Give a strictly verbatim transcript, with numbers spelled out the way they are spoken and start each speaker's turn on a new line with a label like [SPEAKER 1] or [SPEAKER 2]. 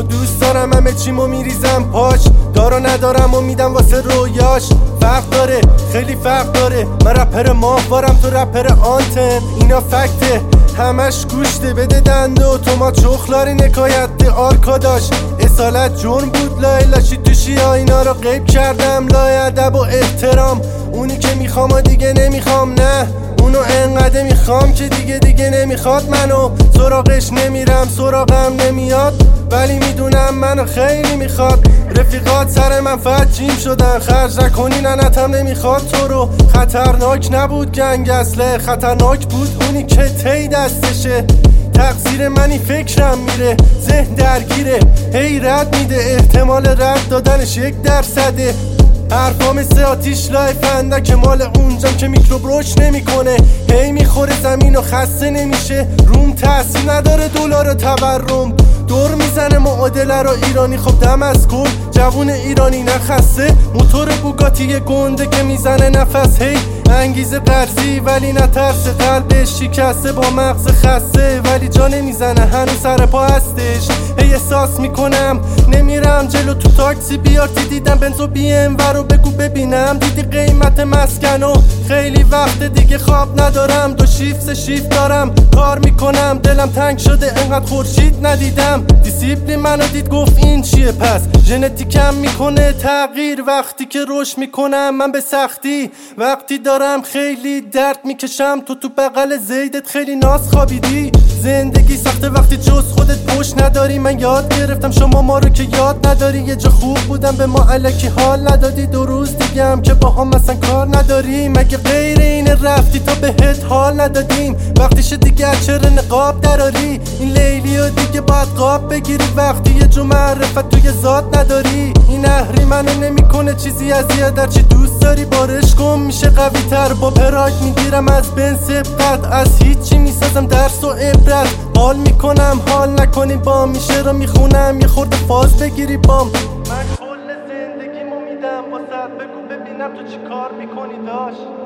[SPEAKER 1] خود دوست دارم همه چیمو میریزم پاش، دارو ندارم و میدم واسه رویاش. فرق داره، خیلی فرق داره، من رپر ماهوارم تو رپر آنتن. اینا فکته همش گوشته، بده دنده و تومات شخلاری نکایت آرکاداش. اصالت جرم بود لای لاشی توشی ها، اینا رو غیب کردم لای ادب و احترام. اونی که میخوام و دیگه نمیخوام، نه اونو انقدر میخوام که دیگه دیگه نمیخواد منو. سراغش نمیرم سراغم نمیاد، ولی میدونم منو خیلی میخواد. رفیقات سر منفعت جیم شدن، خرج نکنی ننتم نمیخواد تو رو. خطرناک نبود گنگ اصله، خطرناک بود اونی که تی دستشه. تقصیر منی فکرم میره، ذهن درگیره، هی رد میده، احتمال رد دادنش یک درصده. حرفا مثل آتیش لای فنده که مال اونجام که میکروب روش نمیکنه. هی میخوره زمین و خسته نمیشه، روم تاثیر نداره دلار و تورم. دور میزنه معادله رو ایرانی، خب دم از کل جوون ایرانی نخسته. موتور بوگاتی گنده که میزنه نفس، هی انگیزه قرضی ولی نترسه. قلبش شکسته با مغز خسته، ولی جا نمیزنه هنوز سر پا هستش. هی احساس میکنم نمیرم جلو تو تاکسی بیارتی، دیدم بنزو بی ام و رو بگو ببینم. دیدی قیمت مسکن و خیلی وقت دیگه خواب ندارم. دو شیفت سه شیفت دارم کار میکنم، دلم تنگ شده انقدر خورشید ندیدم. دیسیپلین منو دید گفت این چیه پس، ژنتیکم میکنه تغییر وقتی که رشد میکنم. من به سختی وقتی دارم خیلی درد میکشم، تو تو بغل زیدت خیلی ناز خوابیدی. زندگی سخته وقتی جز خودت پشت نداری. من یاد گرفتم شما ما رو که یاد نداری. یه جا خوب بودم به ما الکی حال ندادی، دو روز دیگه هم که با هم مثلا کار نداری. مگه غیر این رفتی تا بهت حال ندادیم؟ وقتیش دیگه چرا نقاب دراری؟ این لیلی و دیگه باید قاب بگیری وقتی یه جو معرفت توی ذات نداری. این اهری منو نمیکنه چیزی اذیت، در چی دوست داری بارش کن میشه قوی تر. با پراید میگیرم از بن سبقت، از هیچی میسازم درس و عبرت. حال میکنم حال نکنی بام، میشه رو میخونم یه خورده فاز بگیری بام. من کل زندگیمو میدم واسه، بگو ببینم تو چی کار میکنی داش.